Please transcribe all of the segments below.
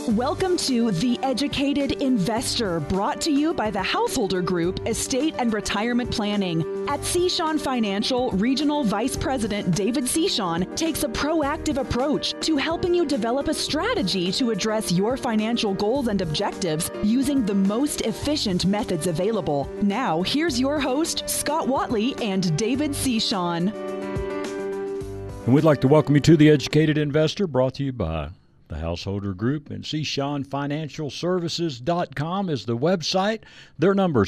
Welcome to The Educated Investor, brought to you by the Householder Group Estate and Retirement Planning. At Seashon Financial, Regional Vice President David Seashon takes a proactive approach to helping you develop a strategy to address your financial goals and objectives using the most efficient methods available. Now, here's your host, Scott Watley and David Seashon. And we'd like to welcome you to The Educated Investor, brought to you by the Householder Group, and SeashonFinancialServices.com is the website. Their number,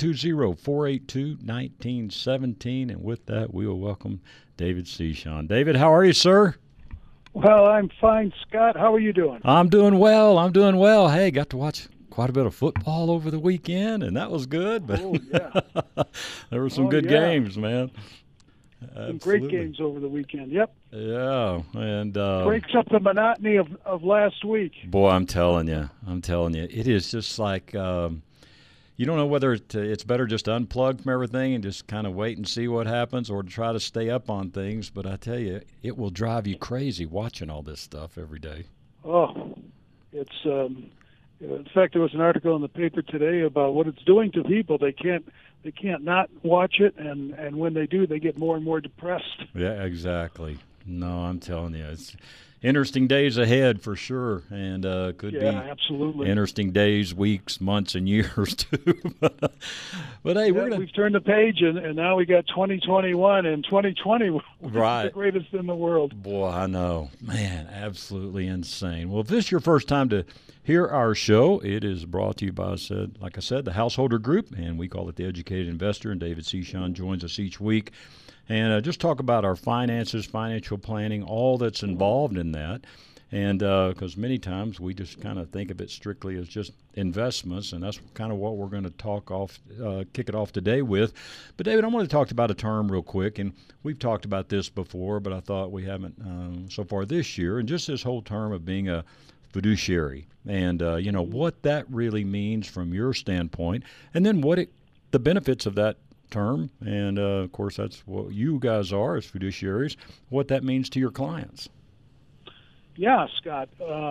720-482-1917. And with that, we will welcome David Seashon. David, how are you, sir? Well, I'm fine, Scott. How are you doing? I'm doing well. Hey, got to watch quite a bit of football over the weekend, and that was good. But yeah. There were some good games, man. Some great games over the weekend. Yep. Yeah, and breaks up the monotony of last week. Boy, I'm telling you, it is just like you don't know whether it's better just to unplug from everything and just kind of wait and see what happens, or to try to stay up on things. But I tell you, it will drive you crazy watching all this stuff every day. Oh, it's in fact, there was an article in the paper today about what it's doing to people. They can't not watch it, and when they do, they get more and more depressed. Yeah, exactly. No, I'm telling you, it's interesting days ahead for sure, and could be absolutely interesting days, weeks, months, and years too. but hey, we've turned the page, and now we got 2021, and 2020 right, the greatest in the world. Boy, I know, man, absolutely insane. Well, if this is your first time to hear our show, it is brought to you by, like I said, the Householder Group, and we call it the Educated Investor. And David Seashon joins us each week, and just talk about our finances, financial planning, all that's involved in that. And because many times we just kind of think of it strictly as just investments, and that's kind of what we're going to kick it off today with. But David, I want to talk about a term real quick, and we've talked about this before, but I thought we haven't so far this year, and just this whole term of being a fiduciary, and what that really means from your standpoint, and then the benefits of that term, and of course that's what you guys are as fiduciaries, what that means to your clients. Yeah, Scott.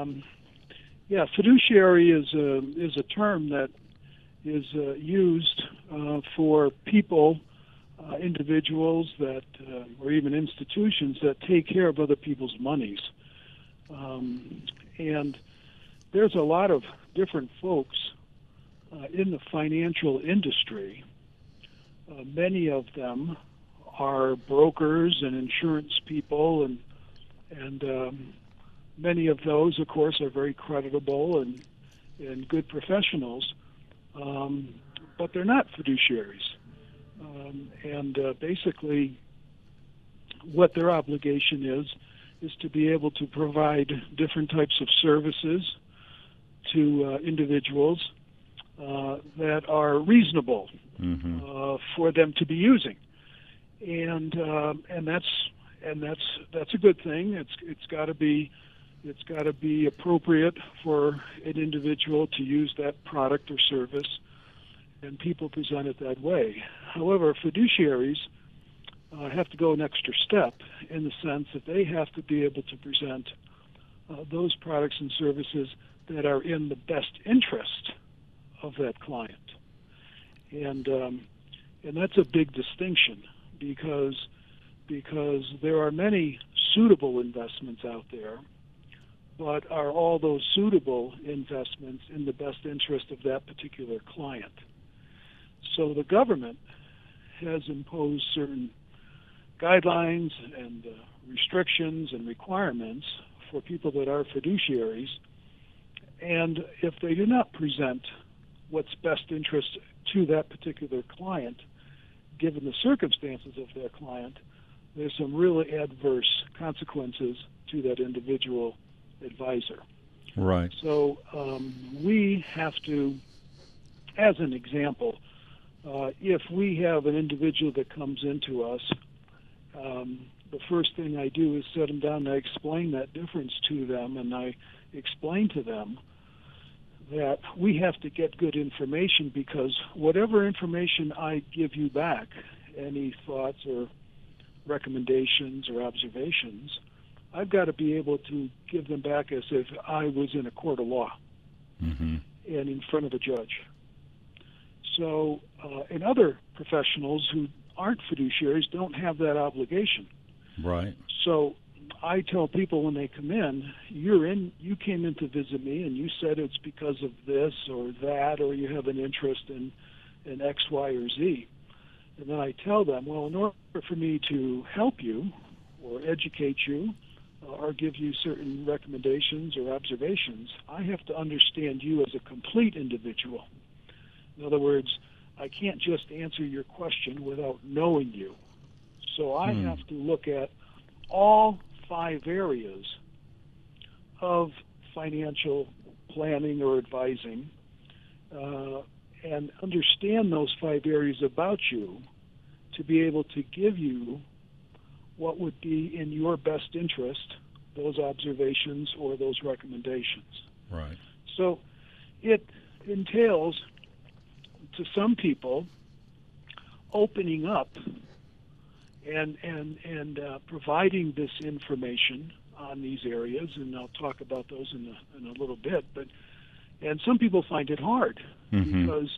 Fiduciary is a term that is used for people, individuals that, or even institutions that take care of other people's monies. And there's a lot of different folks in the financial industry. Many of them are brokers and insurance people, and many of those, of course, are very creditable and good professionals, but they're not fiduciaries. Basically, what their obligation is to be able to provide different types of services to individuals that are reasonable for them to be using, and that's a good thing. It's got to be appropriate for an individual to use that product or service, and people present it that way. However, fiduciaries have to go an extra step in the sense that they have to be able to present those products and services that are in the best interest of that client. And that's a big distinction because there are many suitable investments out there, but are all those suitable investments in the best interest of that particular client? So the government has imposed certain guidelines and restrictions and requirements for people that are fiduciaries, and if they do not present what's best interest to that particular client, given the circumstances of their client, there's some really adverse consequences to that individual advisor. Right. So we have to, as an example, if we have an individual that comes into us, the first thing I do is set them down and I explain that difference to them, and I explain to them that we have to get good information, because whatever information I give you back, any thoughts or recommendations or observations, I've got to be able to give them back as if I was in a court of law and in front of a judge. So, and other professionals who aren't fiduciaries don't have that obligation. Right. So I tell people when they come in, you came in to visit me and you said it's because of this or that, or you have an interest in X, Y, or Z. And then I tell them, well, in order for me to help you or educate you or give you certain recommendations or observations, I have to understand you as a complete individual. In other words, I can't just answer your question without knowing you. So I have to look at all 5 areas of financial planning or advising and understand those 5 areas about you to be able to give you what would be in your best interest, those observations or those recommendations. Right. So it entails, to some people, opening up and providing this information on these areas, and I'll talk about those in a little bit. And some people find it hard because,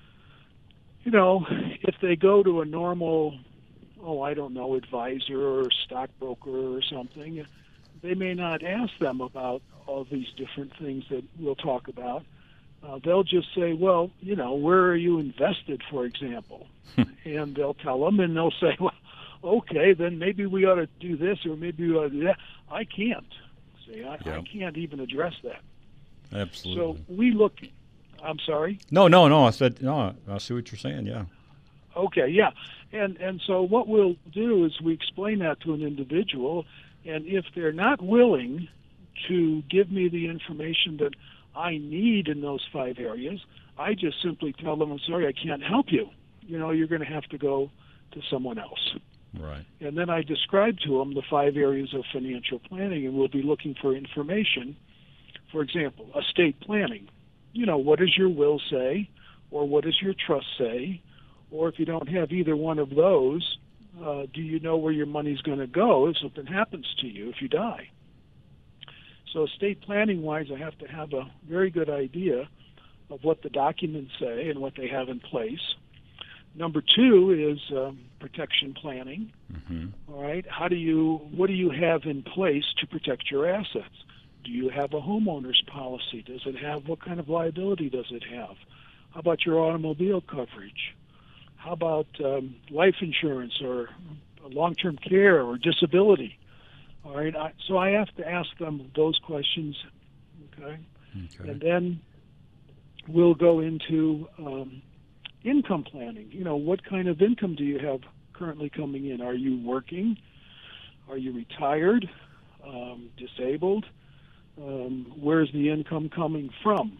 if they go to a normal, advisor or stockbroker or something, they may not ask them about all these different things that we'll talk about. They'll just say, well, where are you invested, for example? And they'll tell them, and they'll say, well, okay, then maybe we ought to do this or maybe we ought to do that. I can't. See, I can't even address that. Absolutely. So we look. I'm sorry? No. I said, no, I see what you're saying, yeah. Okay, yeah. And so what we'll do is we explain that to an individual, and if they're not willing to give me the information that I need in those 5 areas, I just simply tell them, I'm sorry, I can't help you. You're going to have to go to someone else. Right. And then I describe to them the 5 areas of financial planning, and we'll be looking for information. For example, estate planning. What does your will say, or what does your trust say? Or if you don't have either one of those, do you know where your money's going to go if something happens to you if you die? So estate planning-wise, I have to have a very good idea of what the documents say and what they have in place. Number 2 is protection planning. All right, what do you have in place to protect your assets? Do you have a homeowner's policy? What kind of liability does it have? How about your automobile coverage? How about life insurance or long-term care or disability? All right, so I have to ask them those questions, okay? And then we'll go into income planning. What kind of income do you have currently coming in? Are you working? Are you retired? Disabled? Where's the income coming from?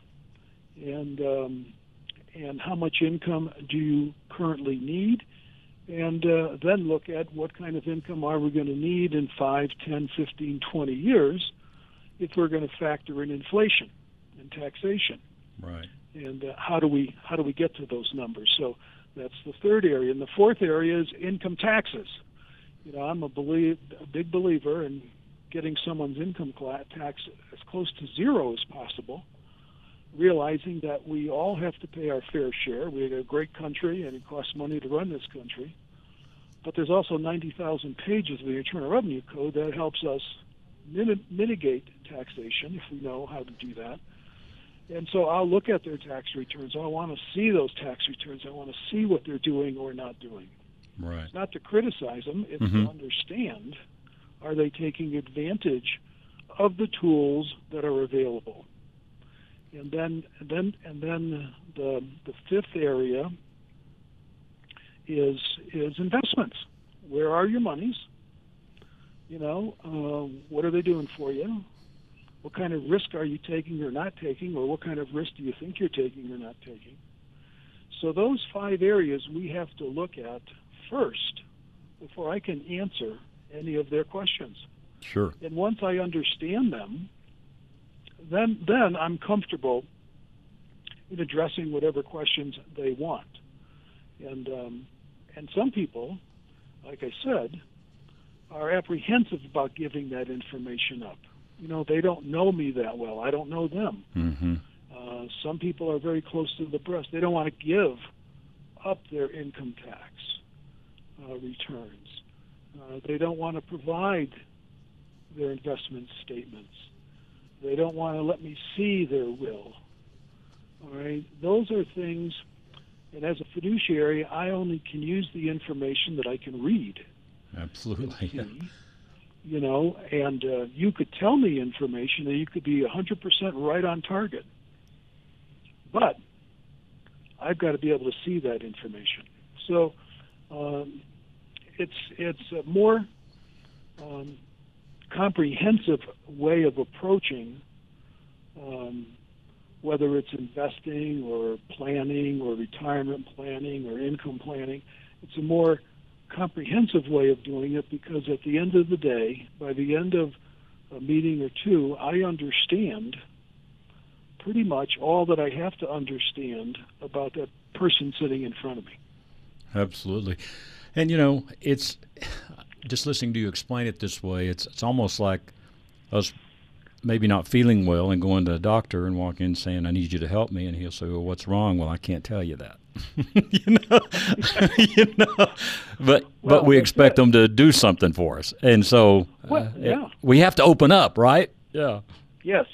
And how much income do you currently need? And then look at what kind of income are we going to need in 5, 10, 15, 20 years if we're going to factor in inflation and taxation. Right. And how do we get to those numbers? So that's the 3rd area. And the 4th area is income taxes. I'm a big believer in getting someone's income tax as close to 0 as possible, realizing that we all have to pay our fair share. We're a great country, and it costs money to run this country. But there's also 90,000 pages of the Internal Revenue Code that helps us mitigate taxation if we know how to do that. And so I'll look at their tax returns. I want to see those tax returns. I want to see what they're doing or not doing. Right. It's not to criticize them. It's to understand, are they taking advantage of the tools that are available? And then the 5th area is investments. Where are your monies? What are they doing for you? What kind of risk are you taking or not taking, or what kind of risk do you think you're taking or not taking? So those 5 areas we have to look at first before I can answer any of their questions. Sure. And once I understand them, then I'm comfortable in addressing whatever questions they want. And some people, like I said, are apprehensive about giving that information up. You know, they don't know me that well. I don't know them. Mm-hmm. Some people are very close to the breast. They don't want to give up their income tax returns. They don't want to provide their investment statements. They don't want to let me see their will. All right? Those are things, and as a fiduciary, I only can use the information that I can read. Absolutely. Yeah. You know, and you could tell me information and you could be 100% right on target. But I've got to be able to see that information. So it's a more comprehensive way of approaching whether it's investing or planning or retirement planning or income planning. It's a more comprehensive way of doing it because at the end of the day, by the end of a meeting or two, I understand pretty much all that I have to understand about that person sitting in front of me. Absolutely. And, you know, it's just listening to you explain it this way, it's almost like us maybe not feeling well and going to a doctor and walking in saying, I need you to help me. And he'll say, well, what's wrong? Well, I can't tell you that. But we expect them to do something for us. And so we have to open up, right? Yeah. Yes.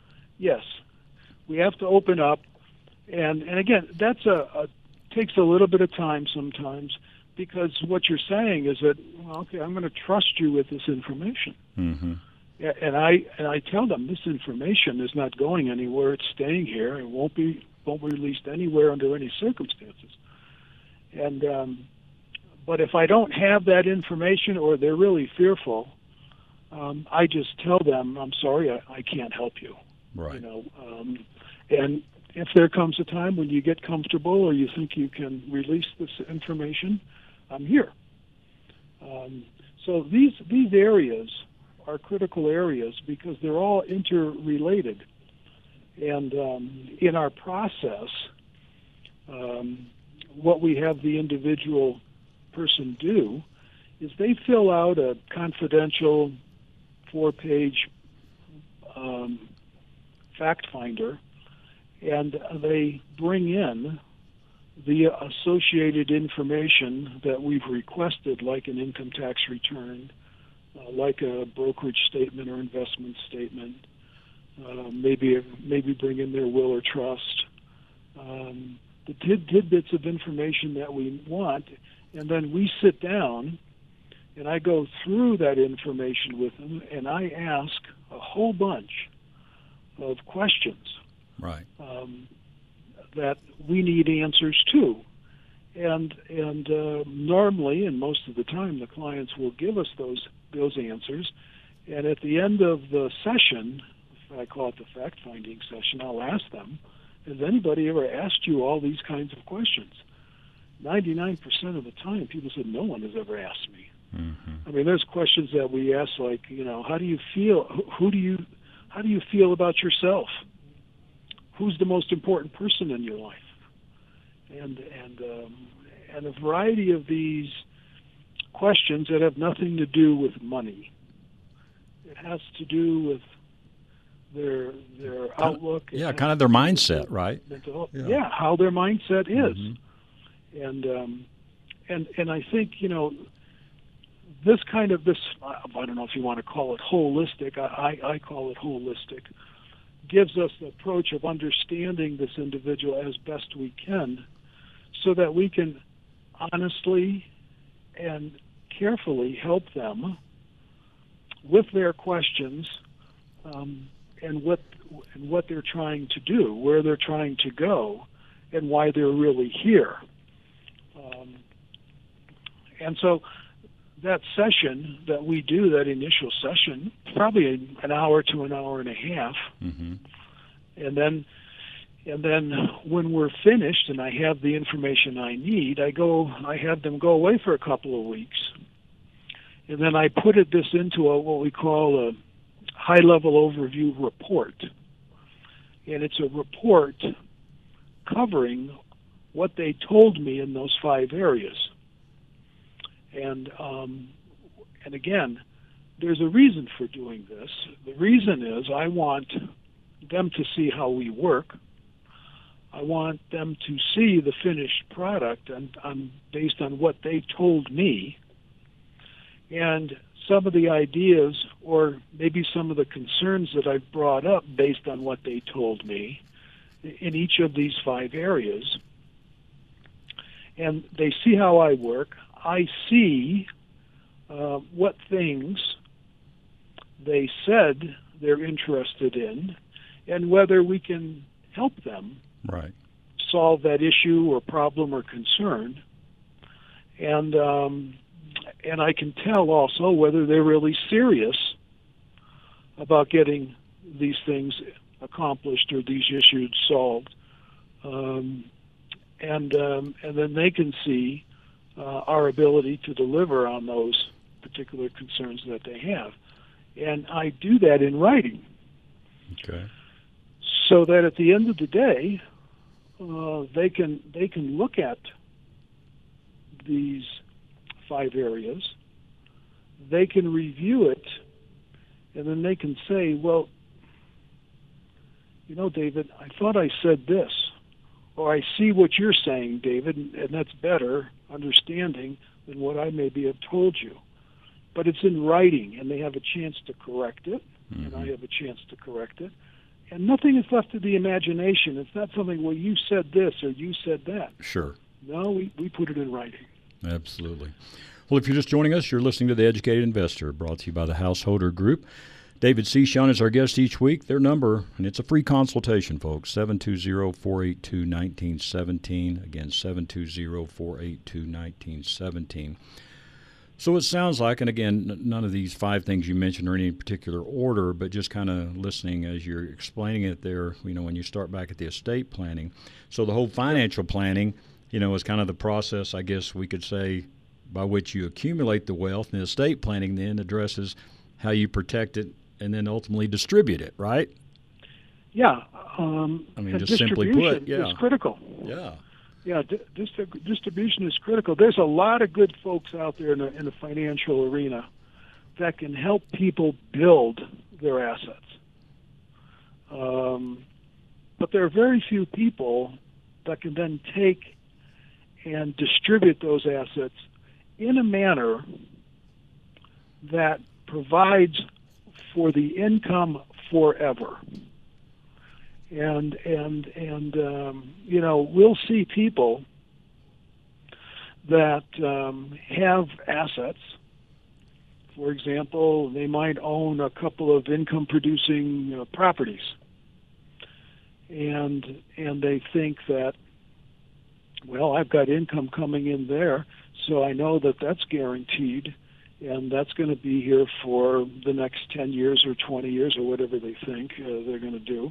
We have to open up. And again, that's takes a little bit of time sometimes, because what you're saying is that, well, okay, I'm going to trust you with this information. Mm-hmm. And I tell them this information is not going anywhere. It's staying here. It won't be released anywhere under any circumstances. And but if I don't have that information or they're really fearful, I just tell them, I'm sorry, I can't help you. Right. You know, and if there comes a time when you get comfortable or you think you can release this information, I'm here. So these areas are critical areas because they're all interrelated. And in our process, what we have the individual person do is they fill out a confidential 4-page fact finder, and they bring in the associated information that we've requested, like an income tax return, like a brokerage statement or investment statement, maybe bring in their will or trust, the tidbits of information that we want, and then we sit down and I go through that information with them and I ask a whole bunch of questions. Right. That we need answers to. And normally, and most of the time, the clients will give us those answers. And at the end of the session, I call it the fact-finding session, I'll ask them, has anybody ever asked you all these kinds of questions? 99% of the time, people said, no one has ever asked me. Mm-hmm. I mean, there's questions that we ask, like, you know, how do you feel? How do you feel about yourself? Who's the most important person in your life? And a variety of these questions that have nothing to do with money. It has to do with their outlook. Kind of their mindset, right? Yeah, how their mindset is. Mm-hmm. And I think, you know, this I don't know if you want to call it holistic. I call it holistic. Gives us the approach of understanding this individual as best we can, so that we can honestly and carefully help them with their questions, and what they're trying to do, where they're trying to go, and why they're really here. And so that session that we do, that initial session, probably an hour to an hour and a half. Mm-hmm. And then when we're finished and I have the information I need, I have them go away for a couple of weeks. And then I put this into what we call a high-level overview report. And it's a report covering what they told me in those 5 areas. And And again, there's a reason for doing this. The reason is I want them to see how we work. I want them to see the finished product and based on what they told me, and some of the ideas or maybe some of the concerns that I've brought up based on what they told me in each of these 5 areas. And they see how I work. I see what things they said they're interested in and whether we can help them solve that issue or problem or concern. And I can tell also whether they're really serious about getting these things accomplished or these issues solved. And then they can see our ability to deliver on those particular concerns that they have. And I do that in writing. Okay. So that at the end of the day, they can look at these 5 areas, they can review it, and then they can say, well, you know, David, I thought I said this, or I see what you're saying, David, and that's better understanding than what I maybe have told you. But it's in writing, and they have a chance to correct it, and I have a chance to correct it. And nothing is left to the imagination. It's not something, well, you said this or you said that. Sure. No, we put it in writing. Absolutely. Well, if you're just joining us, you're listening to The Educated Investor, brought to you by the Householder Group. David Cichon is our guest each week. Their number, and it's a free consultation, folks, 720-482-1917. Again, 720-482-1917. So it sounds like, and again, none of these 5 things you mentioned are in any particular order, but just kind of listening as you're explaining it there, you know, when you start back at the estate planning. So the whole financial planning, you know, is kind of the process, I guess we could say, by which you accumulate the wealth, and the estate planning then addresses how you protect it and then ultimately distribute it, right? Yeah. I mean, just simply put, is critical. Yeah. Yeah, distribution is critical. There's a lot of good folks out there in the financial arena that can help people build their assets. But there are very few people that can then take and distribute those assets in a manner that provides for the income forever. And you know, we'll see people that have assets. For example, they might own a couple of income-producing properties, and they think that, well, I've got income coming in there, so I know that that's guaranteed, and that's going to be here for the next 10 years or 20 years or whatever they think they're going to do.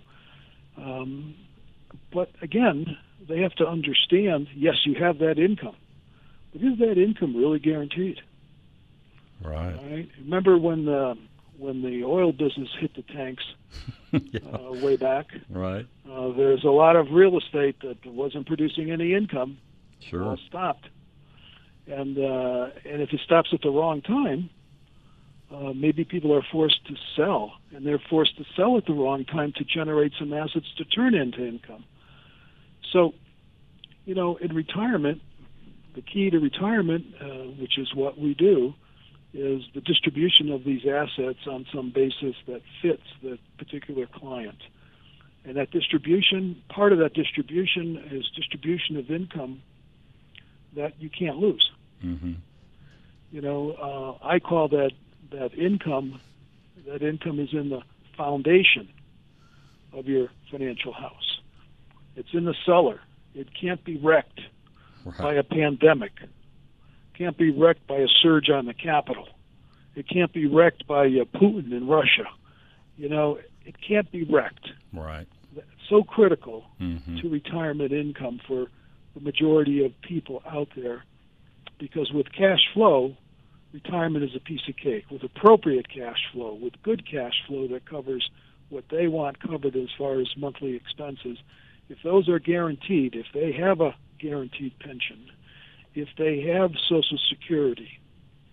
But again, they have to understand, yes, you have that income, but is that income really guaranteed? Right. Remember when the oil business hit the tanks way back? Right. There's a lot of real estate that wasn't producing any income. Sure. All stopped. And if it stops at the wrong time, maybe people are forced to sell, and they're forced to sell at the wrong time to generate some assets to turn into income. So, you know, in retirement, the key to retirement, which is what we do, is the distribution of these assets on some basis that fits the particular client. And that distribution, part of that distribution is distribution of income that you can't lose. Mm-hmm. You know, I call that income is in the foundation of your financial house. It's in the cellar. It can't be wrecked by a pandemic. Can't be wrecked by a surge on the capital. It can't be wrecked by Putin in Russia. You know, it can't be wrecked. Right. It's so critical to retirement income for the majority of people out there, because with cash flow, retirement is a piece of cake. With appropriate cash flow, with good cash flow that covers what they want covered as far as monthly expenses, if those are guaranteed, if they have a guaranteed pension, if they have Social Security,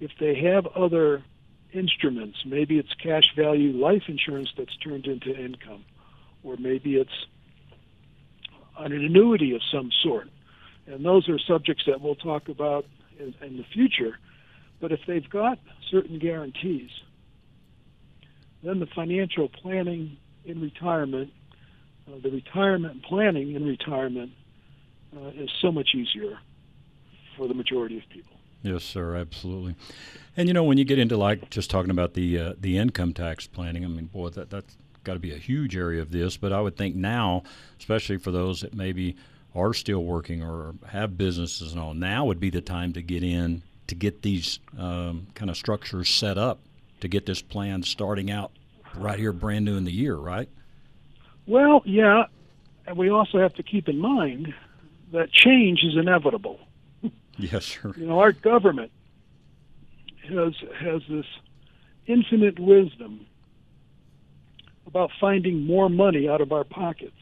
if they have other instruments, maybe it's cash value life insurance that's turned into income, or maybe it's an annuity of some sort. And those are subjects that we'll talk about in the future. But if they've got certain guarantees, then the financial planning in retirement, the retirement planning in retirement is so much easier for the majority of people. Yes, sir, absolutely. And, you know, when you get into, like, just talking about the income tax planning, I mean, boy, that's got to be a huge area of this. But I would think now, especially for those that maybe are still working or have businesses and all, now would be the time to get in to get these kind of structures set up to get this plan starting out right here brand new in the year, right? Well, yeah, and we also have to keep in mind that change is inevitable. Yes, sir. You know, our government has this infinite wisdom about finding more money out of our pockets.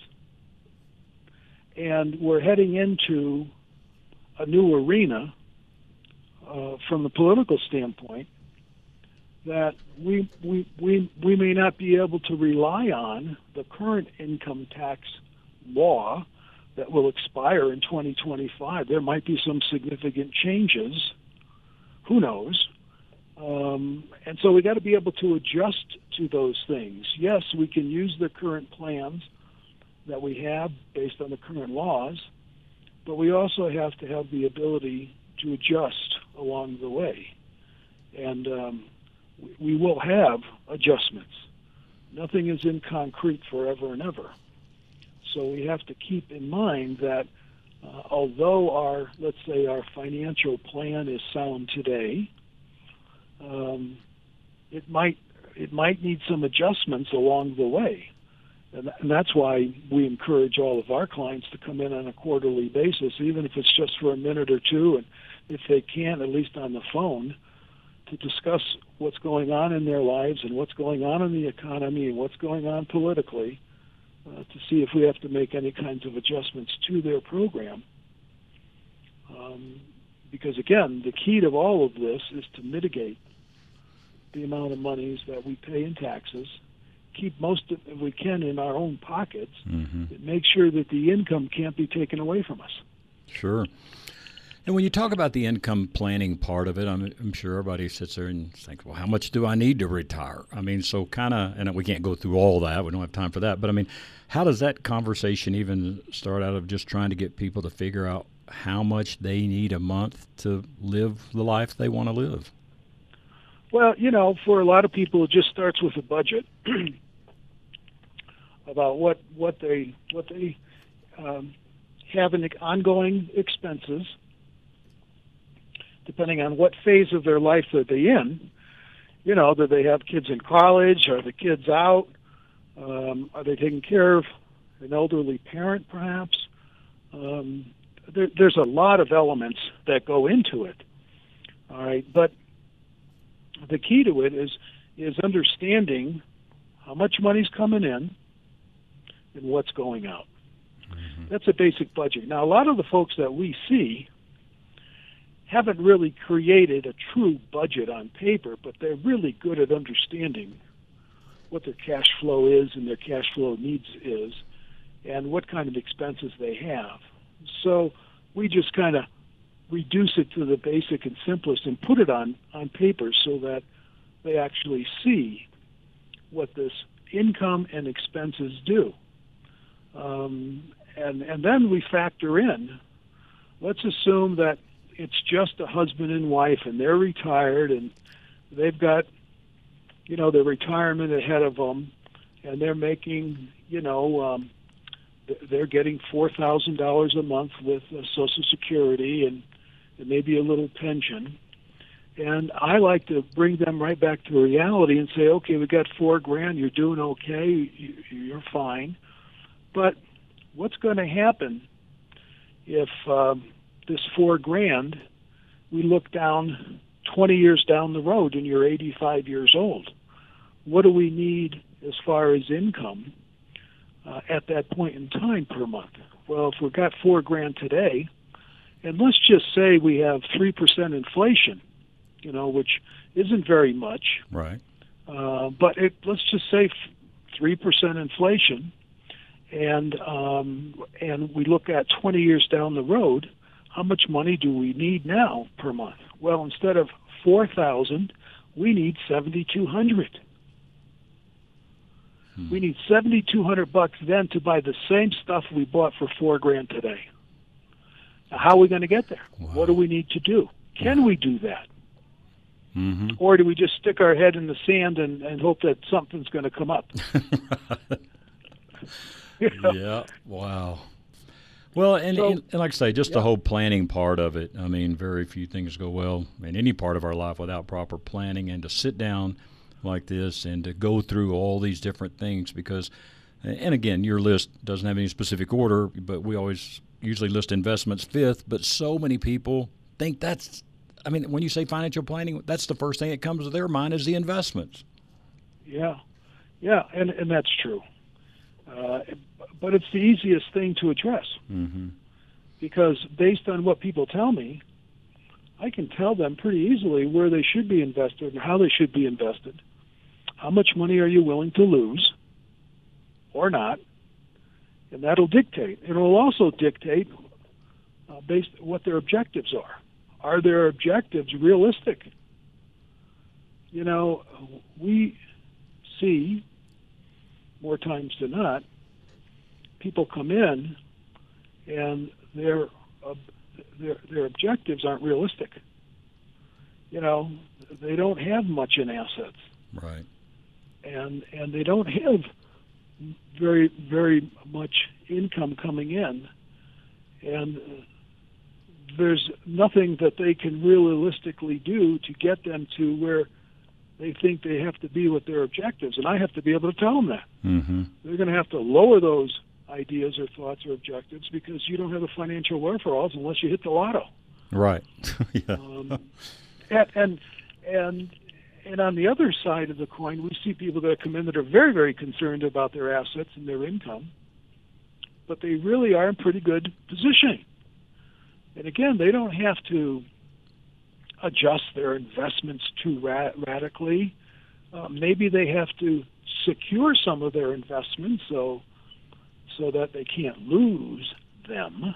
And we're heading into a new arena from the political standpoint that we may not be able to rely on the current income tax law that will expire in 2025. There might be some significant changes. Who knows? And so we got to be able to adjust to those things. Yes, we can use the current plans that we have based on the current laws, but we also have to have the ability to adjust along the way. And we will have adjustments. Nothing is in concrete forever and ever. So we have to keep in mind that although our, let's say, our financial plan is sound today, it might need some adjustments along the way. And that's why we encourage all of our clients to come in on a quarterly basis, even if it's just for a minute or two, and if they can, at least on the phone, to discuss what's going on in their lives and what's going on in the economy and what's going on politically, to see if we have to make any kinds of adjustments to their program. Because, again, the key to all of this is to mitigate the amount of monies that we pay in taxes, keep most of it, if we can, in our own pockets, and make sure that the income can't be taken away from us. Sure. And when you talk about the income planning part of it, I'm sure everybody sits there and thinks, well, how much do I need to retire? I mean, so kind of, and we can't go through all that. We don't have time for that. But, I mean, how does that conversation even start out of just trying to get people to figure out how much they need a month to live the life they want to live? Well, you know, for a lot of people, it just starts with a budget about what they have in ongoing expenses, depending on what phase of their life that they're in. You know, do they have kids in college? Are the kids out? Are they taking care of an elderly parent, perhaps? There's a lot of elements that go into it. All right, but the key to it is understanding how much money's coming in and what's going out. Mm-hmm. That's a basic budget. Now, a lot of the folks that we see haven't really created a true budget on paper, but they're really good at understanding what their cash flow is and their cash flow needs is and what kind of expenses they have. So we just kind of reduce it to the basic and simplest and put it on paper so that they actually see what this income and expenses do. And then we factor in, let's assume that it's just a husband and wife and they're retired and they've got, you know, their retirement ahead of them and they're making, you know, they're getting $4,000 a month with Social Security and maybe a little pension. And I like to bring them right back to reality and say, okay, we got $4,000, you're doing okay, you're fine. But what's going to happen if this $4,000, we look down 20 years down the road and you're 85 years old? What do we need as far as income at that point in time per month? Well, if we've got $4,000 today, and let's just say we have 3% inflation which isn't very much. Right. But let's just say 3% inflation, and we look at 20 years down the road, how much money do we need now per month? Well, instead of $4,000, we need $7,200. We need $7,200 then to buy the same stuff we bought for $4,000 today. Now, how are we going to get there? Wow. What do we need to do? Can we do that? Mm-hmm. Or do we just stick our head in the sand and hope that something's going to come up? Yeah. Wow. Well, and like I say, just the whole planning part of it. I mean, very few things go well in any part of our life without proper planning, and to sit down like this and to go through all these different things because, and again, your list doesn't have any specific order, but we always usually list investments fifth, but so many people think when you say financial planning, that's the first thing that comes to their mind is the investments. Yeah, and that's true. But it's the easiest thing to address because based on what people tell me, I can tell them pretty easily where they should be invested and how they should be invested. How much money are you willing to lose or not? And that'll dictate. It will also dictate based on what their objectives are. Are their objectives realistic? We see more times than not, people come in and their objectives aren't realistic. They don't have much in assets. Right. And they don't have very, very much income coming in. And there's nothing that they can realistically do to get them to where they think they have to be with their objectives. And I have to be able to tell them that. Mm-hmm. They're going to have to lower those ideas or thoughts or objectives because you don't have a financial wherewithal unless you hit the lotto. Right. Yeah. And on the other side of the coin, we see people that come in that are very, very concerned about their assets and their income, but they really are in pretty good position. And again, they don't have to adjust their investments too radically. Maybe they have to secure some of their investments so that they can't lose them.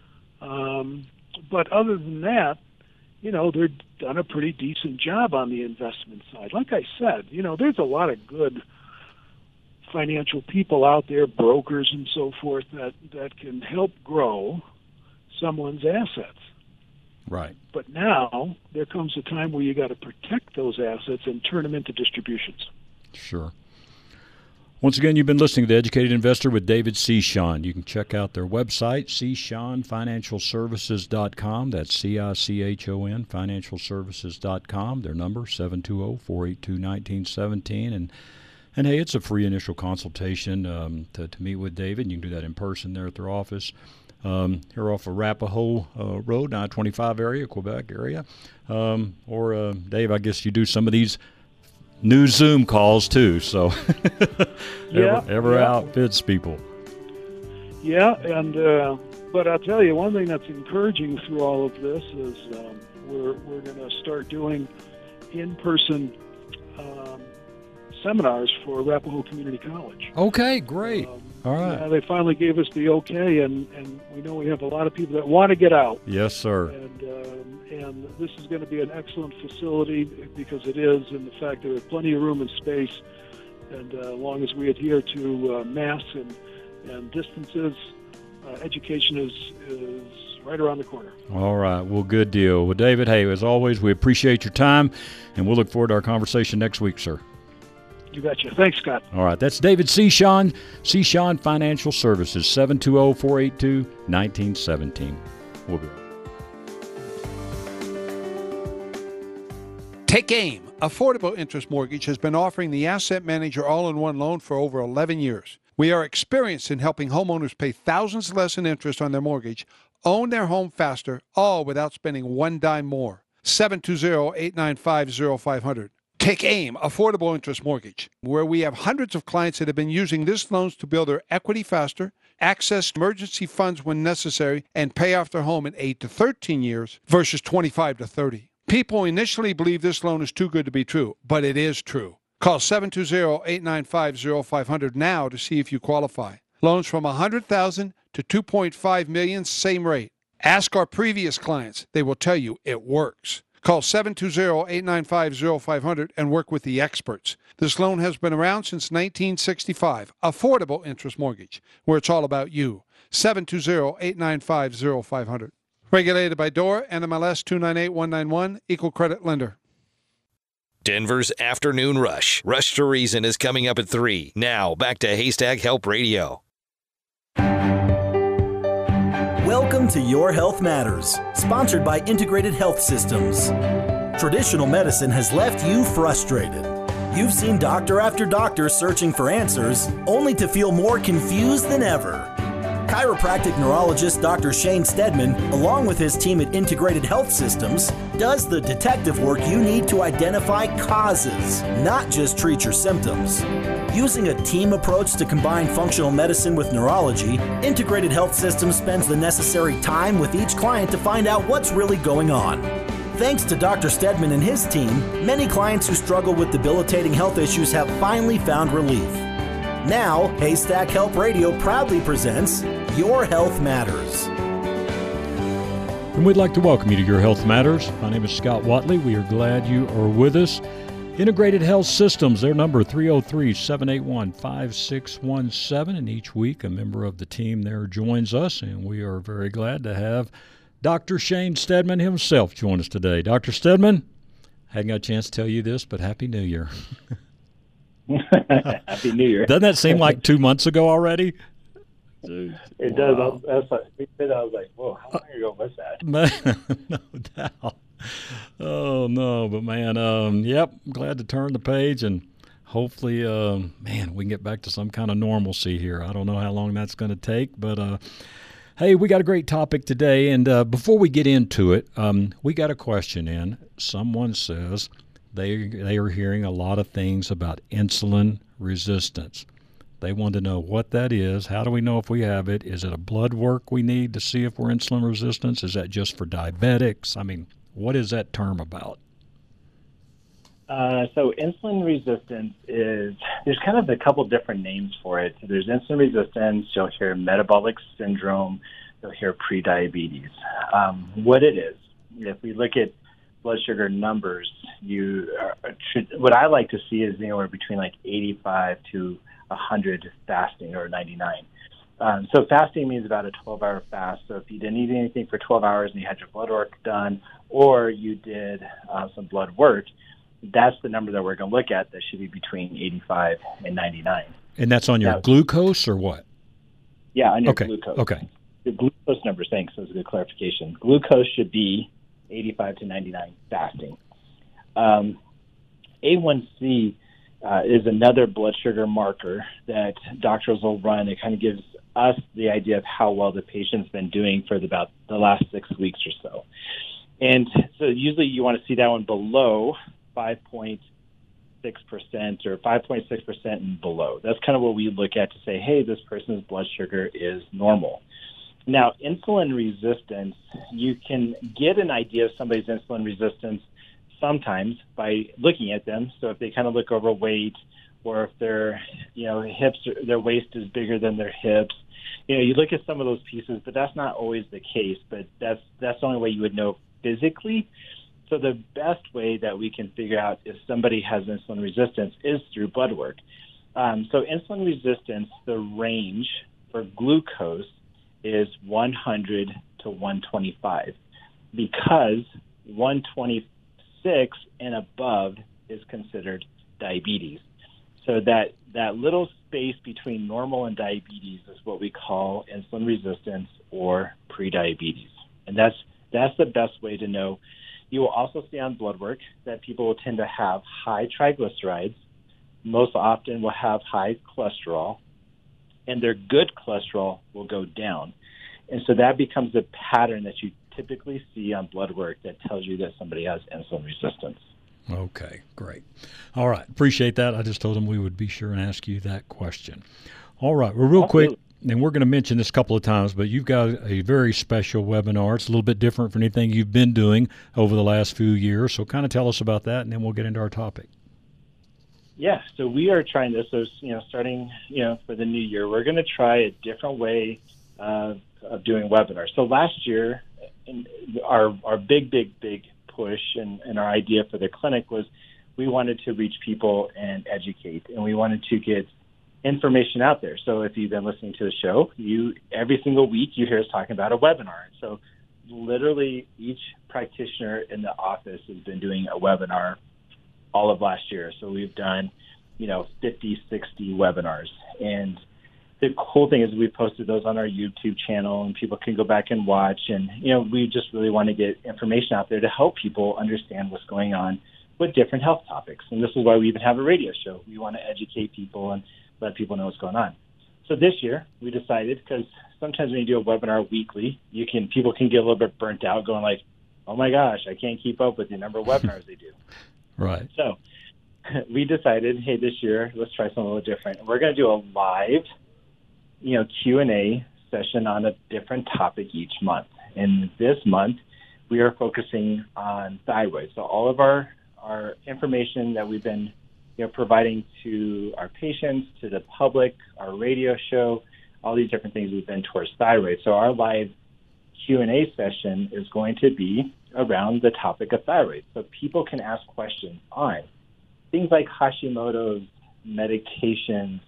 But other than that, they've done a pretty decent job on the investment side. Like I said, there's a lot of good financial people out there, brokers and so forth, that can help grow someone's assets. Right. But now there comes a time where you got to protect those assets and turn them into distributions. Sure. Once again, you've been listening to The Educated Investor with David Cichon. You can check out their website, CichonFinancialServices.com. That's CICHON, financialservices.com. Their number, 720-482-1917. And hey, it's a free initial consultation to meet with David. You can do that in person there at their office. Here off of Arapahoe Road, 925 area, Quebec area. Or, Dave, I guess you do some of these new Zoom calls too, so ever outfits people. Yeah, and but I'll tell you one thing that's encouraging through all of this is we're going to start doing in-person seminars for Arapahoe Community College. Okay, great. All right. They finally gave us the okay, and we know we have a lot of people that want to get out. Yes, sir. And this is going to be an excellent facility because it is, and the fact that there's plenty of room and space, and as long as we adhere to masks and distances, education is right around the corner. All right. Well, good deal. Well, David, hey, as always, we appreciate your time, and we'll look forward to our conversation next week, sir. You betcha. Thanks, Scott. All right. That's David Cichon, Cichon Financial Services, 720-482-1917. We'll be right back. Take AIM. Affordable Interest Mortgage has been offering the Asset Manager all-in-one loan for over 11 years. We are experienced in helping homeowners pay thousands less in interest on their mortgage, own their home faster, all without spending one dime more. 720-895-0500. Take AIM, Affordable Interest Mortgage, where we have hundreds of clients that have been using this loans to build their equity faster, access emergency funds when necessary, and pay off their home in 8 to 13 years versus 25 to 30. People initially believe this loan is too good to be true, but it is true. Call 720-895-0500 now to see if you qualify. Loans from $100,000 to $2.5 million, same rate. Ask our previous clients. They will tell you it works. Call 720-895-0500 and work with the experts. This loan has been around since 1965. Affordable interest mortgage, where it's all about you. 720-895-0500. Regulated by DORA, NMLS 298191, Equal Credit Lender. Denver's Afternoon Rush. Rush to Reason is coming up at 3. Now, back to Haystack Help Radio. Welcome to Your Health Matters, sponsored by Integrated Health Systems. Traditional medicine has left you frustrated. You've seen doctor after doctor searching for answers, only to feel more confused than ever. Chiropractic neurologist Dr. Shane Steadman, along with his team at Integrated Health Systems, does the detective work you need to identify causes, not just treat your symptoms. Using a team approach to combine functional medicine with neurology, Integrated Health Systems spends the necessary time with each client to find out what's really going on. Thanks to Dr. Steadman and his team, many clients who struggle with debilitating health issues have finally found relief. Now, Haystack Help Radio proudly presents Your Health Matters. And we'd like to welcome you to Your Health Matters. My name is Scott Watley. We are glad you are with us. Integrated Health Systems, their number 303-781-5617. And each week a member of the team there joins us, and we are very glad to have Dr. Shane Steadman himself join us today. Dr. Steadman, I hadn't got a chance to tell you this, but Happy New Year. Happy New Year. Doesn't that seem like 2 months ago already? It does. That's like, I was like, whoa, how long ago was that? No doubt. Oh, no, but man, yep, glad to turn the page and hopefully, we can get back to some kind of normalcy here. I don't know how long that's going to take, but hey, we got a great topic today, and before we get into it, we got a question in. Someone says they are hearing a lot of things about insulin resistance. They want to know what that is. How do we know if we have it? Is it a blood work we need to see if we're insulin resistant? Is that just for diabetics? I mean, what is that term about? So insulin resistance there's kind of a couple different names for it. So there's insulin resistance, you'll hear metabolic syndrome, you'll hear prediabetes. What it is, if we look at blood sugar numbers, what I like to see is anywhere between like 85 to 100 fasting, or 99. So fasting means about a 12-hour fast. So if you didn't eat anything for 12 hours and you had your blood work done, or you did some blood work, that's the number that we're going to look at. That should be between 85 and 99. And that's on your glucose or what? Yeah, on your glucose. Okay. The glucose number, thanks. That was a good clarification. Glucose should be 85 to 99 fasting. A1C is another blood sugar marker that doctors will run. It kind of gives us the idea of how well the patient's been doing for about the last 6 weeks or so. And so usually you want to see that one below 5.6% or 5.6% and below. That's kind of what we look at to say, hey, this person's blood sugar is normal. Now, insulin resistance, you can get an idea of somebody's insulin resistance sometimes by looking at them. So if they kind of look overweight, or if their their waist is bigger than their hips, you look at some of those pieces, but that's not always the case. But that's the only way you would know physically. So the best way that we can figure out if somebody has insulin resistance is through blood work. So insulin resistance, the range for glucose is 100 to 125, because 126 and above is considered diabetes. So that little space between normal and diabetes is what we call insulin resistance or prediabetes. And that's the best way to know. You will also see on blood work that people will tend to have high triglycerides, most often will have high cholesterol, and their good cholesterol will go down. And so that becomes a pattern that you typically see on blood work that tells you that somebody has insulin resistance. Okay, great. All right, appreciate that. I just told them we would be sure and ask you that question. All right, well, real quick, and we're going to mention this a couple of times, but you've got a very special webinar. It's a little bit different from anything you've been doing over the last few years. So kind of tell us about that, and then we'll get into our topic. Yeah, so we are trying this. So, starting, for the new year, we're going to try a different way of doing webinars. So last year, our big push and our idea for the clinic was we wanted to reach people and educate, and we wanted to get information out there. So if you've been listening to the show, every single week you hear us talking about a webinar. So literally each practitioner in the office has been doing a webinar all of last year. So we've done, 50, 60 webinars. And the cool thing is we posted those on our YouTube channel, and people can go back and watch. And, we just really want to get information out there to help people understand what's going on with different health topics. And this is why we even have a radio show. We want to educate people and let people know what's going on. So this year we decided, because sometimes when you do a webinar weekly, people can get a little bit burnt out going like, oh my gosh, I can't keep up with the number of webinars they do. Right. So we decided, hey, this year, let's try something a little different. We're going to do a live, Q&A session on a different topic each month. And this month we are focusing on thyroid. So all of our information that we've been providing to our patients, to the public, our radio show, all these different things we've been towards thyroid. So our live Q&A session is going to be around the topic of thyroid. So people can ask questions on things like Hashimoto's, medications,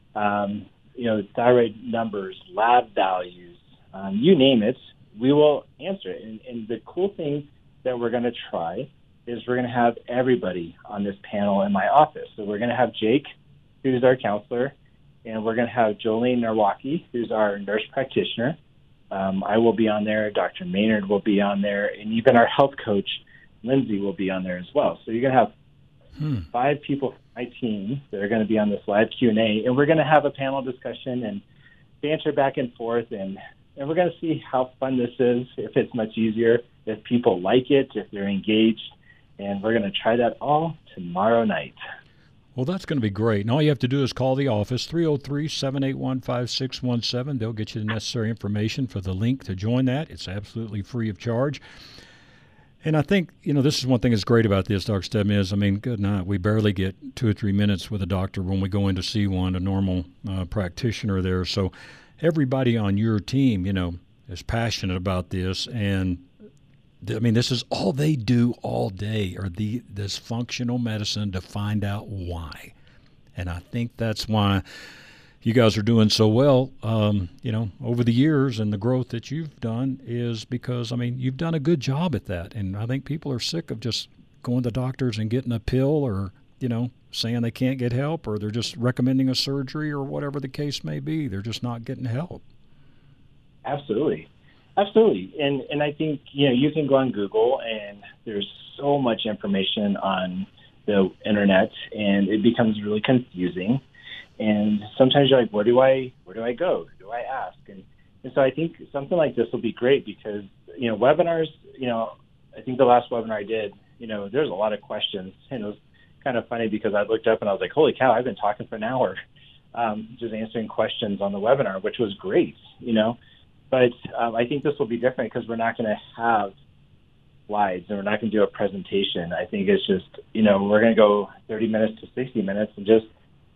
thyroid numbers, lab values, you name it, we will answer it. And the cool thing that we're going to try is we're going to have everybody on this panel in my office. So we're going to have Jake, who's our counselor, and we're going to have Jolene Narwaki, who's our nurse practitioner. I will be on there. Dr. Maynard will be on there. And even our health coach, Lindsay, will be on there as well. So you're going to have 5 people from my team that are going to be on this live Q&A, and we're going to have a panel discussion and banter back and forth, and we're going to see how fun this is, if it's much easier, if people like it, if they're engaged. And we're going to try that all tomorrow night. Well, that's going to be great. And all you have to do is call the office, 303-781-5617. They'll get you the necessary information for the link to join that. It's absolutely free of charge. And I think, this is one thing that's great about this, Dr. Stedman, is, good night. We barely get 2 or 3 minutes with a doctor when we go in to see one, a normal practitioner there. So everybody on your team, is passionate about this, and this is all they do all day, or this functional medicine to find out why. And I think that's why you guys are doing so well, over the years, and the growth that you've done is because, you've done a good job at that. And I think people are sick of just going to doctors and getting a pill, or, saying they can't get help, or they're just recommending a surgery, or whatever the case may be. They're just not getting help. Absolutely. And I think, you can go on Google, and there's so much information on the internet, and it becomes really confusing. And sometimes you're like, where do I go? Who do I ask? And so I think something like this will be great because, webinars, I think the last webinar I did, there's a lot of questions. And it was kind of funny because I looked up and I was like, holy cow, I've been talking for an hour, just answering questions on the webinar, which was great, But I think this will be different because we're not going to have slides and we're not going to do a presentation. I think it's just, we're going to go 30 minutes to 60 minutes and just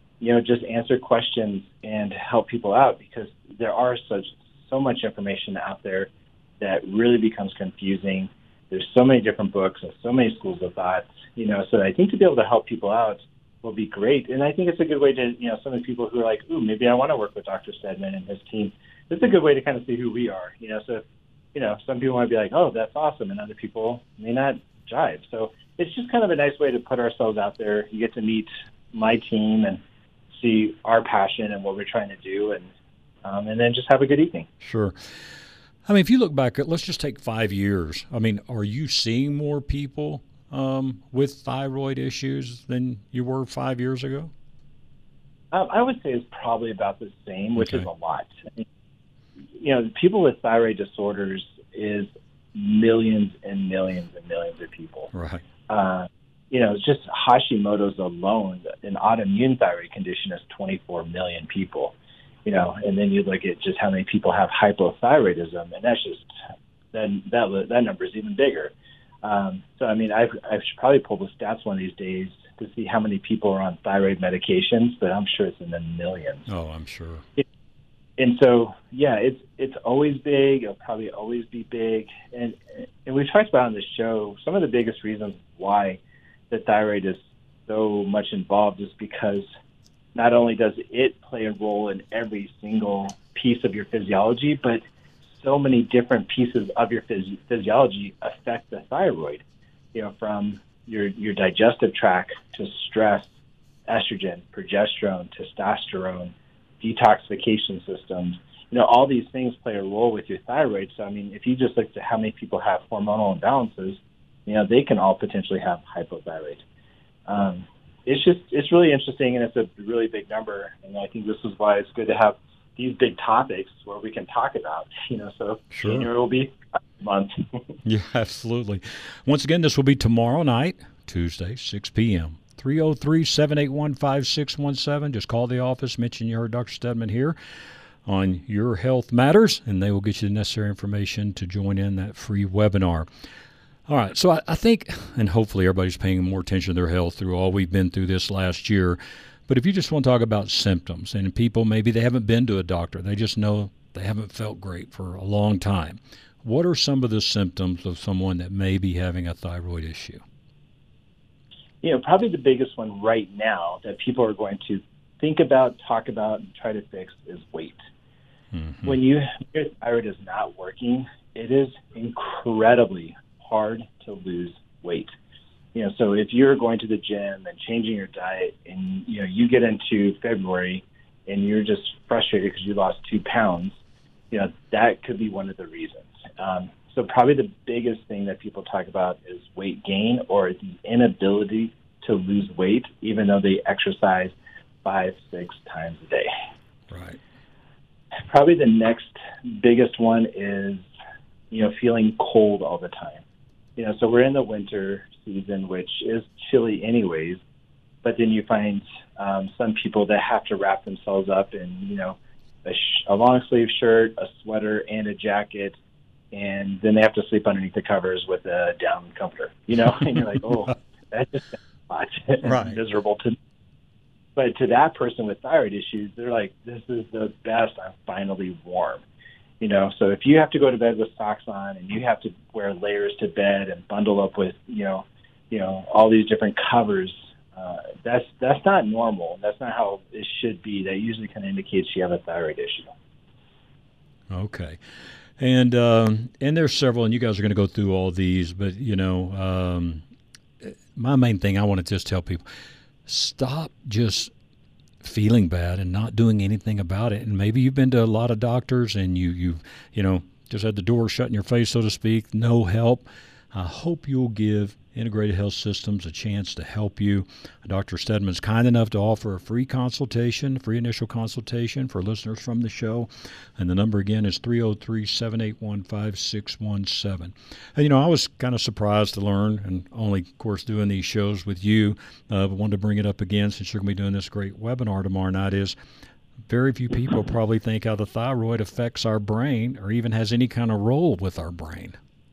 answer questions and help people out, because there are so much information out there that really becomes confusing. There's so many different books and so many schools of thought, so I think to be able to help people out will be great. And I think it's a good way to, some of the people who are like, ooh, maybe I want to work with Dr. Stedman and his team. It's a good way to kind of see who we are, so, some people might be like, oh, that's awesome. And other people may not jive. So it's just kind of a nice way to put ourselves out there. You get to meet my team and see our passion and what we're trying to do, and then just have a good evening. Sure. If you look back at, let's just take 5 years. Are you seeing more people with thyroid issues than you were 5 years ago? I would say it's probably about the same, which is a lot. People with thyroid disorders is millions and millions and millions of people. Right. Just Hashimoto's alone, an autoimmune thyroid condition, is 24 million people. and then you look at just how many people have hypothyroidism, and that's just that number is even bigger. So I mean, I should probably pull the stats one of these days to see how many people are on thyroid medications, but I'm sure it's in the millions. Oh, I'm sure. And so, yeah, it's always big. It'll probably always be big. And we've talked about on the show, some of the biggest reasons why the thyroid is so much involved is because not only does it play a role in every single piece of your physiology, but so many different pieces of your physiology affect the thyroid, from your digestive tract to stress, estrogen, progesterone, testosterone, detoxification systems. All these things play a role with your thyroid. So, I mean, if you just look at how many people have hormonal imbalances, they can all potentially have hypothyroid. It's really interesting, and it's a really big number. And I think this is why it's good to have these big topics where we can talk about, so sure. January will be a month. Yeah, absolutely. Once again, this will be tomorrow night, Tuesday, 6 p.m. 303-781-5617. Just call the office, mention you heard Dr. Steadman here on Your Health Matters, and they will get you the necessary information to join in that free webinar. All right, so I think, and hopefully everybody's paying more attention to their health through all we've been through this last year, but if you just want to talk about symptoms, and people, maybe they haven't been to a doctor, they just know they haven't felt great for a long time. What are some of the symptoms of someone that may be having a thyroid issue? Probably the biggest one right now that people are going to think about, talk about, and try to fix is weight. Mm-hmm. When your thyroid is not working, it is incredibly hard to lose weight. So if you're going to the gym and changing your diet and, you get into February and you're just frustrated because you lost 2 pounds, that could be one of the reasons. So probably the biggest thing that people talk about is weight gain or the inability to lose weight, even though they exercise 5-6 times a day. Right. Probably the next biggest one is, feeling cold all the time. So we're in the winter season, which is chilly anyways, but then you find some people that have to wrap themselves up in, a long sleeve shirt, a sweater, and a jacket, and then they have to sleep underneath the covers with a down comforter, and you're like, oh, that's just hot and miserable to me. But to that person with thyroid issues, they're like, this is the best, I'm finally warm. So if you have to go to bed with socks on and you have to wear layers to bed and bundle up with, all these different covers, that's not normal. That's not how it should be. That usually kind of indicates you have a thyroid issue. Okay. And there's several, and you guys are going to go through all these, but, my main thing I want to just tell people, stop just feeling bad and not doing anything about it. And maybe you've been to a lot of doctors and you just had the door shut in your face, so to speak, no help. I hope you'll give Integrated Health Systems a chance to help you. Dr. Steadman's kind enough to offer a free consultation, free initial consultation for listeners from the show. And the number again is 303-781-5617. And, I was kind of surprised to learn, and only, of course, doing these shows with you, but wanted to bring it up again since you're going to be doing this great webinar tomorrow night, is very few people probably think how the thyroid affects our brain or even has any kind of role with our brain.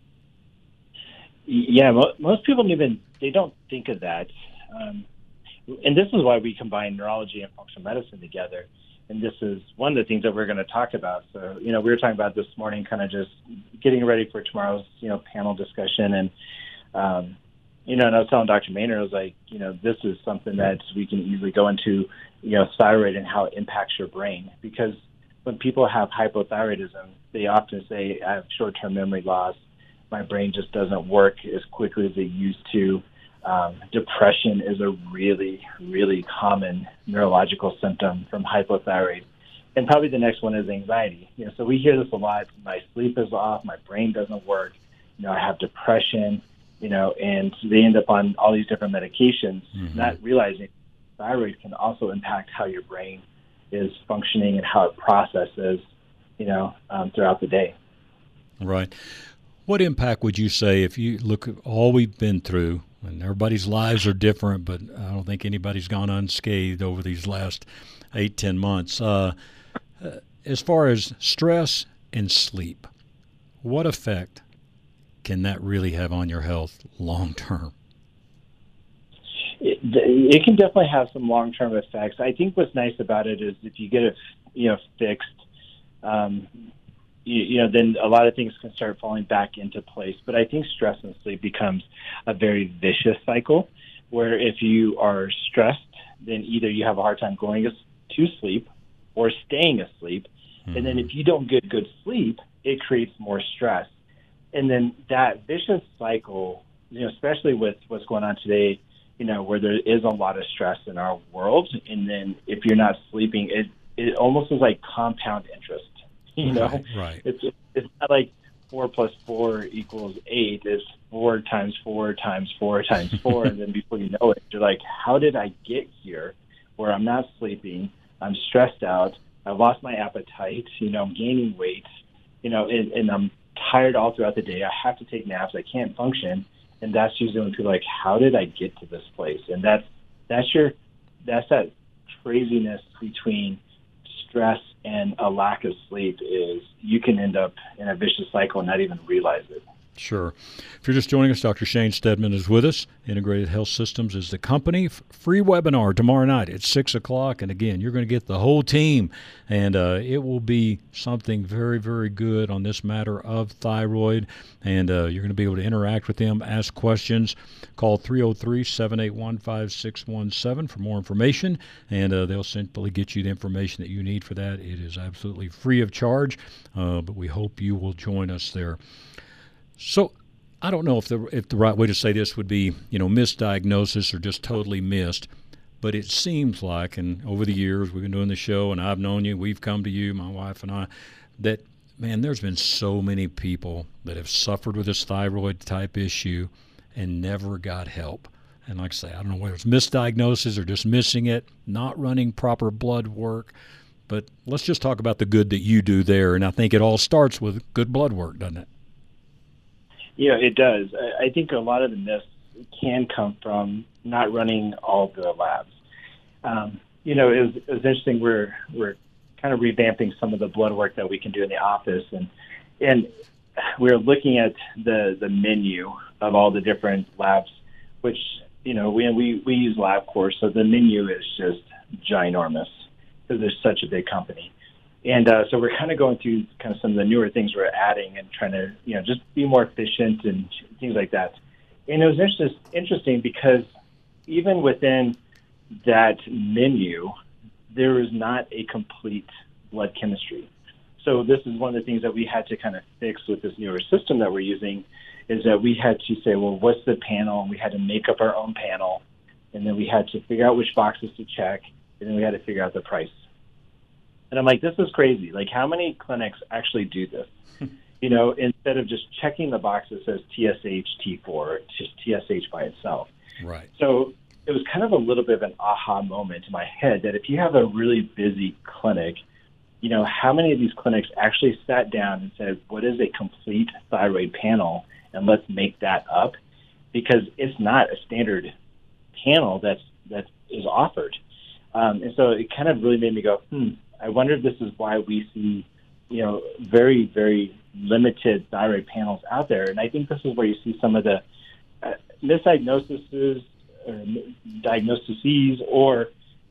Yeah, most people they don't think of that. And this is why we combine neurology and functional medicine together. And this is one of the things that we're going to talk about. So, we were talking about this morning, kind of just getting ready for tomorrow's, panel discussion. And, and I was telling Dr. Maynard, I was like, this is something that we can easily go into, thyroid and how it impacts your brain. Because when people have hypothyroidism, they often say, I have short-term memory loss. My brain just doesn't work as quickly as it used to. Depression is a really, really common neurological symptom from hypothyroid. And probably the next one is anxiety. So we hear this a lot. My sleep is off. My brain doesn't work. I have depression, and they end up on all these different medications, not realizing thyroid can also impact how your brain is functioning and how it processes, throughout the day. Right. What impact would you say, if you look at all we've been through, and everybody's lives are different, but I don't think anybody's gone unscathed over these last 8-10 months. As far as stress and sleep, what effect can that really have on your health long term? It can definitely have some long-term effects. I think what's nice about it is if you get it, fixed, then a lot of things can start falling back into place. But I think stress and sleep becomes a very vicious cycle, where if you are stressed, then either you have a hard time going to sleep or staying asleep. Mm-hmm. And then if you don't get good sleep, it creates more stress. And then that vicious cycle, especially with what's going on today, where there is a lot of stress in our world, and then if you're not sleeping, it almost is like compound interest. Right. It's not like 4 + 4 = 8. It's 4 × 4 × 4 × 4, and then before you know it, you're like, how did I get here? Where I'm not sleeping, I'm stressed out, I lost my appetite, I'm gaining weight, and I'm tired all throughout the day. I have to take naps. I can't function. And that's usually when people are like, how did I get to this place? And that's that craziness between stress and a lack of sleep, is you can end up in a vicious cycle and not even realize it. Sure. If you're just joining us, Dr. Shane Steadman is with us. Integrated Health Systems is the company. Free webinar tomorrow night at 6 o'clock. And again, you're going to get the whole team. And it will be something very, very good on this matter of thyroid. And you're going to be able to interact with them, ask questions. Call 303-781-5617 for more information. And they'll simply get you the information that you need for that. It is absolutely free of charge. But we hope you will join us there. So I don't know if the right way to say this would be, misdiagnosis or just totally missed, but it seems like, and over the years we've been doing the show and I've known you, we've come to you, my wife and I, that, man, there's been so many people that have suffered with this thyroid type issue and never got help. And like I say, I don't know whether it's misdiagnosis or just missing it, not running proper blood work, but let's just talk about the good that you do there. And I think it all starts with good blood work, doesn't it? Yeah, it does. I think a lot of the myths can come from not running all the labs. It was interesting. We're kind of revamping some of the blood work that we can do in the office, and we're looking at the menu of all the different labs, which we use LabCorp, so the menu is just ginormous because there's such a big company. And so we're kind of going through kind of some of the newer things we're adding and trying to, just be more efficient and things like that. And it was interesting because even within that menu, there is not a complete blood chemistry. So this is one of the things that we had to kind of fix with this newer system that we're using, is that we had to say, well, what's the panel? And we had to make up our own panel. And then we had to figure out which boxes to check. And then we had to figure out the price. And I'm like, this is crazy. Like, how many clinics actually do this? Instead of just checking the box that says TSH, T4, it's just TSH by itself. Right. So it was kind of a little bit of an aha moment in my head that if you have a really busy clinic, how many of these clinics actually sat down and said, what is a complete thyroid panel? And let's make that up, because it's not a standard panel that is offered. And so it kind of really made me go, I wonder if this is why we see, very, very limited thyroid panels out there. And I think this is where you see some of the misdiagnoses or diagnoses or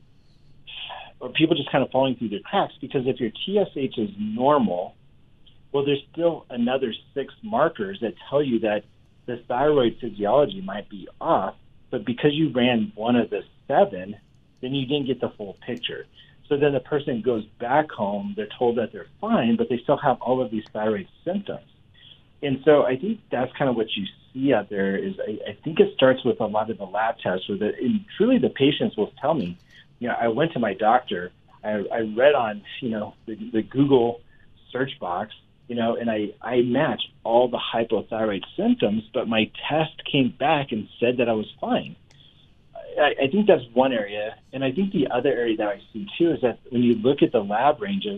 people just kind of falling through the cracks, because if your TSH is normal, well, there's still another 6 markers that tell you that the thyroid physiology might be off, but because you ran one of the 7, then you didn't get the full picture. So then the person goes back home, they're told that they're fine, but they still have all of these thyroid symptoms. And so I think that's kind of what you see out there is I think it starts with a lot of the lab tests where and truly the patients will tell me, I went to my doctor, I read on, the Google search box, and I matched all the hypothyroid symptoms, but my test came back and said that I was fine. I think that's one area. And I think the other area that I see too is that when you look at the lab ranges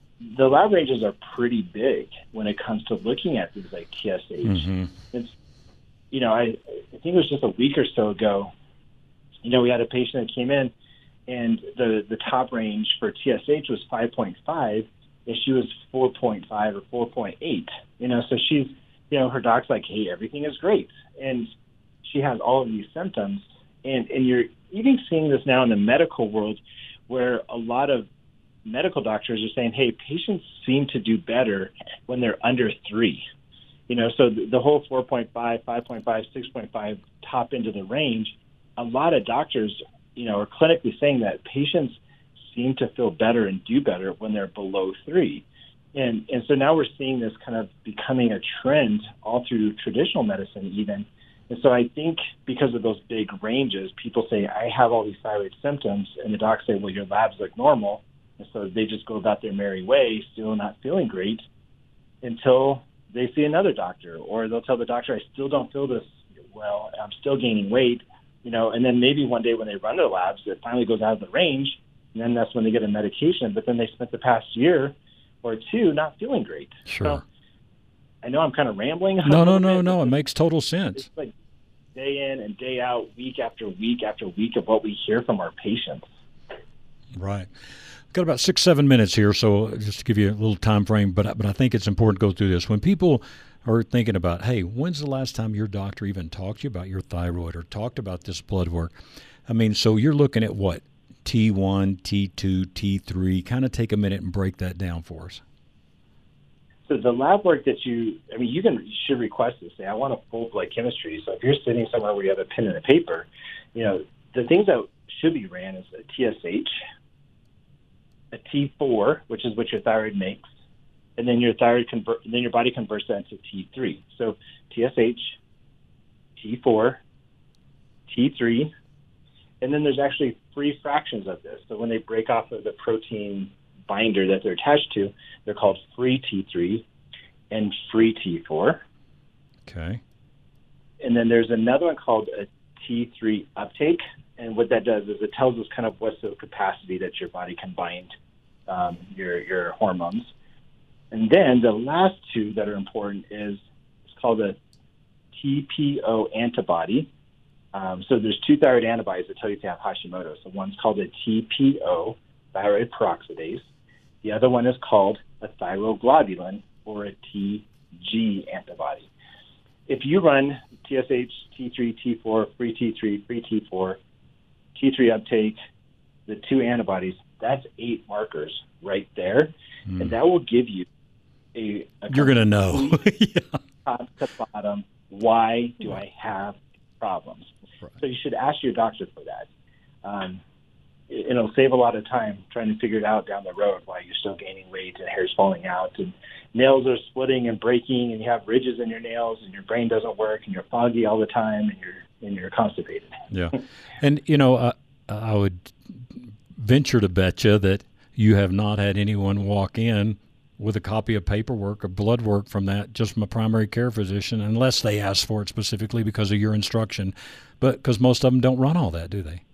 are pretty big when it comes to looking at things like TSH. Mm-hmm. It's, I think it was just a week or so ago, we had a patient that came in and the top range for TSH was 5.5, and she was 4.5 or 4.8. So she's, her doc's like, hey, everything is great, and she has all of these symptoms, and you're even seeing this now in the medical world, where a lot of medical doctors are saying, hey, patients seem to do better when they're under 3. So the whole 4.5, 5.5, 6.5 top into the range, a lot of doctors, are clinically saying that patients seem to feel better and do better when they're below 3. And so now we're seeing this kind of becoming a trend all through traditional medicine even. And so I think because of those big ranges, people say, I have all these thyroid symptoms, and the docs say, well, your labs look normal. And so they just go about their merry way, still not feeling great, until they see another doctor, or they'll tell the doctor, I still don't feel this well, I'm still gaining weight, and then maybe one day when they run their labs, it finally goes out of the range, and then that's when they get a medication, but then they spent the past year or two not feeling great. Sure. So I know I'm kind of rambling. No, it makes total sense. It's like day in and day out, week after week after week of what we hear from our patients. Right. Got about 6-7 minutes here, so just to give you a little time frame, but I think it's important to go through this. When people are thinking about, hey, when's the last time your doctor even talked to you about your thyroid or talked about this blood work? I mean, so you're looking at what? T1, T2, T3. Kind of take a minute and break that down for us. So the lab work that you should request this. Say, I want a full blood chemistry. So if you're sitting somewhere where you have a pen and a paper, the things that should be ran is a TSH, a T4, which is what your thyroid makes, and then your body converts that into T3. So TSH, T4, T3, and then there's actually 3 fractions of this. So when they break off of the protein binder that they're attached to, they're called free T3 and free T4. Okay. And then there's another one called a T3 uptake, and what that does is it tells us kind of what's the capacity that your body can bind your hormones. And then the last 2 that are important it's called a TPO antibody. So there's 2 thyroid antibodies that tell you if you have Hashimoto. So one's called a TPO, thyroid peroxidase. The other one is called a thyroglobulin, or a TG antibody. If you run TSH, T3, T4, free T3, free T4, T3 uptake, the 2 antibodies, that's 8 markers right there. And that will give you a you're going to know. Top to bottom, why do I have problems? Right. So you should ask your doctor for that. It'll save a lot of time trying to figure it out down the road why you're still gaining weight and hair's falling out and nails are splitting and breaking and you have ridges in your nails and your brain doesn't work and you're foggy all the time and you're constipated. Yeah. And, I would venture to bet you that you have not had anyone walk in with a copy of paperwork or blood work from that, just from a primary care physician, unless they ask for it specifically because of your instruction. But because most of them don't run all that, do they?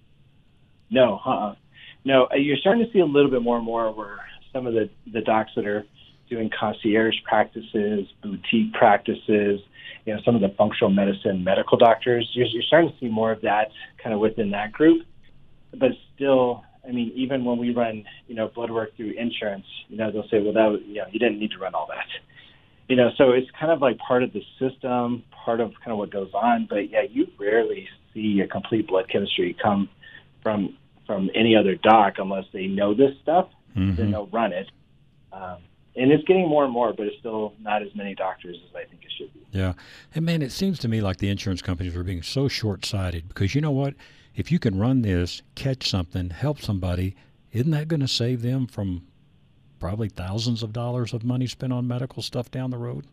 No, No, you're starting to see a little bit more and more where some of the docs that are doing concierge practices, boutique practices, some of the functional medicine medical doctors, you're starting to see more of that kind of within that group. But still, even when we run, blood work through insurance, they'll say, well, that was, you didn't need to run all that. So it's kind of like part of the system, part of kind of what goes on. But yeah, you rarely see a complete blood chemistry come from any other doc unless they know this stuff, then they'll run it. And it's getting more and more, but it's still not as many doctors as I think it should be. Yeah. And, man, it seems to me like the insurance companies are being so short-sighted because you know what? If you can run this, catch something, help somebody, isn't that going to save them from probably thousands of dollars of money spent on medical stuff down the road?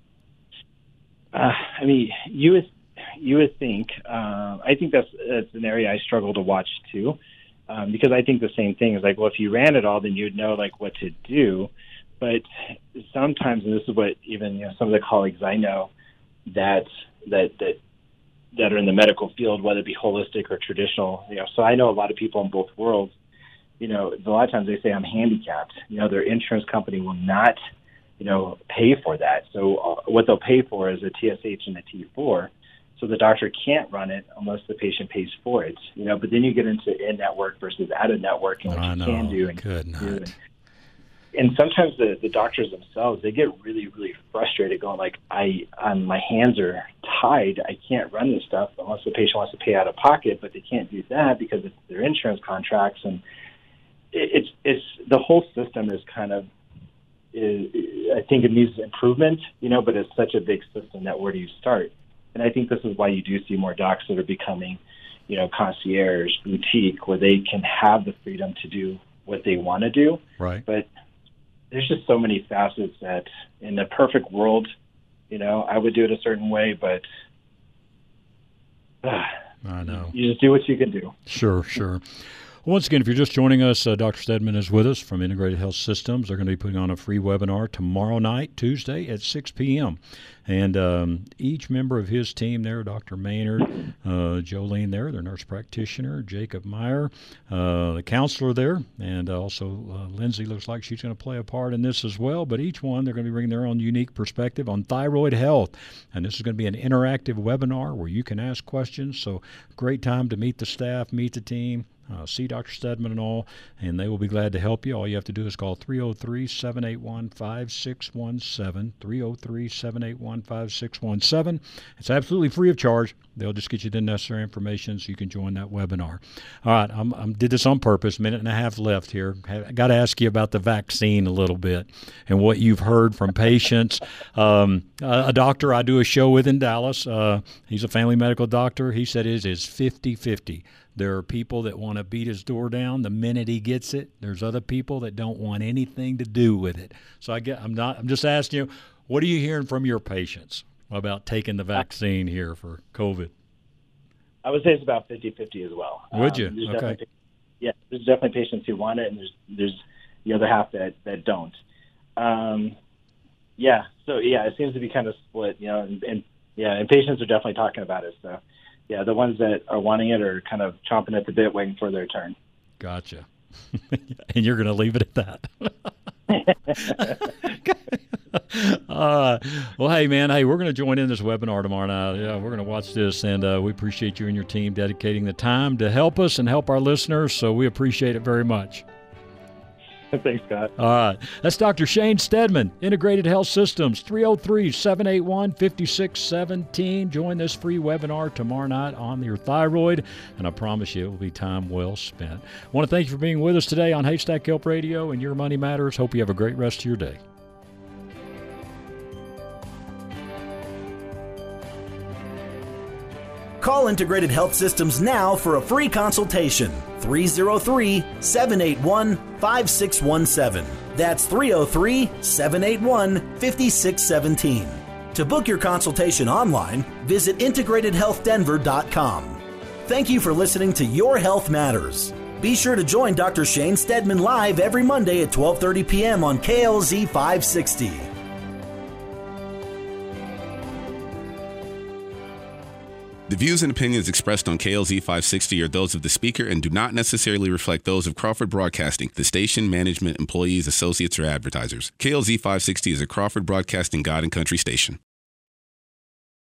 You would think. I think that's an area I struggle to watch too, because I think the same thing is like, well, if you ran it all, then you'd know like what to do. But sometimes, and this is what even some of the colleagues I know that are in the medical field, whether it be holistic or traditional, so I know a lot of people in both worlds. A lot of times they say I'm handicapped. Their insurance company will not, pay for that. So what they'll pay for is a TSH and a T4. So the doctor can't run it unless the patient pays for it, but then you get into in-network versus out-of-network and what you can do and can't do. And sometimes the doctors themselves, they get really, really frustrated going like, my hands are tied. I can't run this stuff unless the patient wants to pay out of pocket, but they can't do that because it's their insurance contracts. And it's the whole system is kind of, I think it needs improvement, but it's such a big system that where do you start? And I think this is why you do see more docs that are becoming, concierge, boutique, where they can have the freedom to do what they want to do. Right. But there's just so many facets that in the perfect world, I would do it a certain way, but I know. You just do what you can do. Sure. Once again, if you're just joining us, Dr. Stedman is with us from Integrated Health Systems. They're going to be putting on a free webinar tomorrow night, Tuesday at 6 p.m. And each member of his team there, Dr. Maynard, Jolene there, their nurse practitioner, Jacob Meyer, the counselor there, and also Lindsay looks like she's going to play a part in this as well. But each one, they're going to be bringing their own unique perspective on thyroid health. And this is going to be an interactive webinar where you can ask questions. So great time to meet the staff, meet the team. See Dr. Stedman and all, and they will be glad to help you. All you have to do is call 303-781-5617, 303-781-5617. It's absolutely free of charge. They'll just get you the necessary information so you can join that webinar. All right, I did this on purpose, minute and a half left here. I got to ask you about the vaccine a little bit and what you've heard from patients. A doctor I do a show with in Dallas, he's a family medical doctor. He said it is 50-50. There are people that want to beat his door down the minute he gets it. There's other people that don't want anything to do with it. So I'm just asking you, what are you hearing from your patients about taking the vaccine here for COVID? I would say it's about 50-50 as well. Would you? Okay. There's definitely patients who want it, and there's the other half that don't. So it seems to be kind of split, and patients are definitely talking about it. So. Yeah, the ones that are wanting it are kind of chomping at the bit, waiting for their turn. Gotcha. And you're going to leave it at that. Well, hey, man, we're going to join in this webinar tomorrow night. Yeah, we're going to watch this, and we appreciate you and your team dedicating the time to help us and help our listeners, so we appreciate it very much. Thanks, Scott. All right. That's Dr. Shane Stedman, Integrated Health Systems, 303-781-5617. Join this free webinar tomorrow night on your thyroid, and I promise you it will be time well spent. I want to thank you for being with us today on Haystack Help Radio and Your Money Matters. Hope you have a great rest of your day. Call Integrated Health Systems now for a free consultation. 303-781-5617. That's 303-781-5617. To book your consultation online, visit integratedhealthdenver.com. Thank you for listening to Your Health Matters. Be sure to join Dr. Shane Stedman live every Monday at 12:30 p.m. on KLZ 560. The views and opinions expressed on KLZ 560 are those of the speaker and do not necessarily reflect those of Crawford Broadcasting, the station, management, employees, associates, or advertisers. KLZ 560 is a Crawford Broadcasting God and Country station.